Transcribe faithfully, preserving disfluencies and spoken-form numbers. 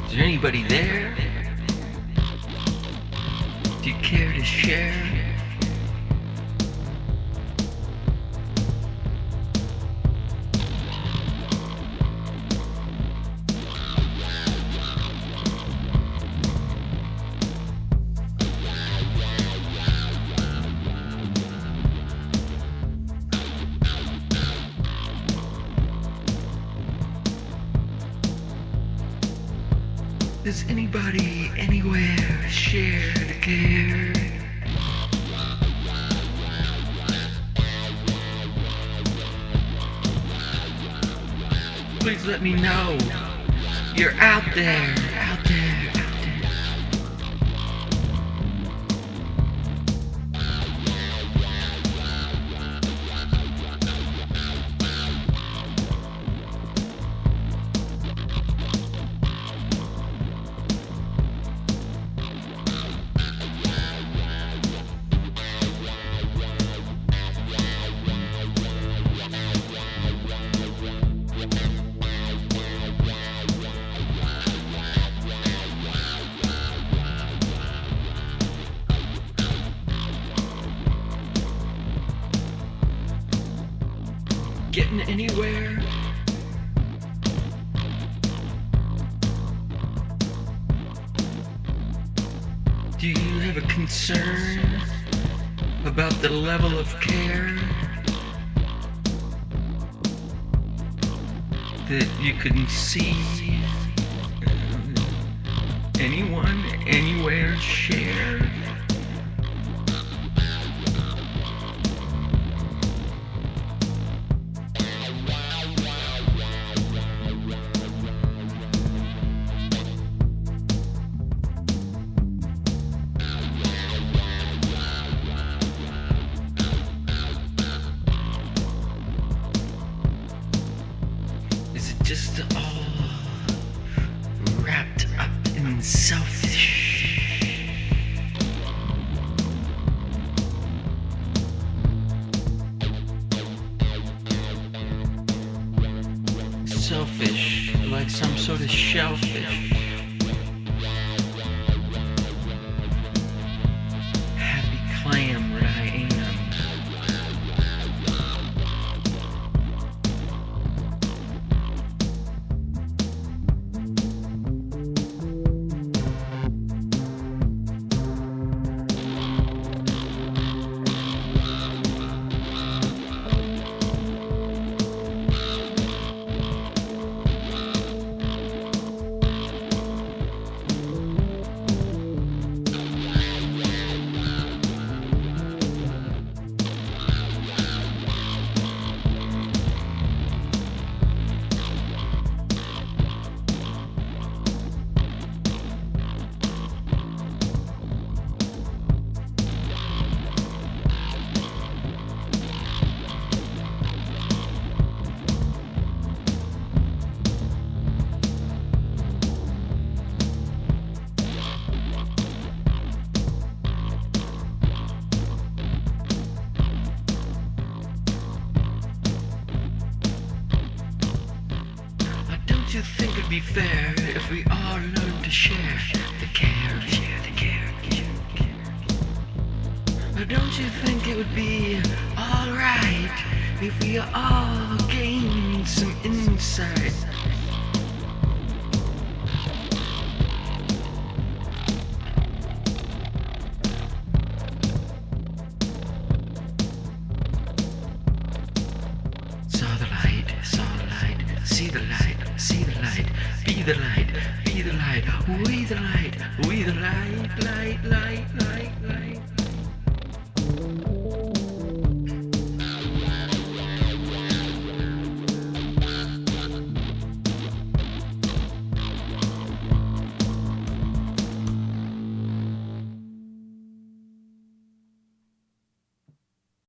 Is there anybody there? Do you care to share? Does anybody anywhere share the care? Please let me know you're out there, out there, out there. Getting anywhere? Do you have a concern about the level of care that you can see anyone, anywhere share? Just all wrapped up in selfish. Selfish, like some sort of shellfish. Happy clam that I am. Don't you think it'd be fair if we all learned to share the care, share the care, share the care? Or don't you think it would be alright if we all gained some insight? Saw the light, saw the light, see the light, see the light, be the light, be the light, we the light, we the light, light, light, light, light.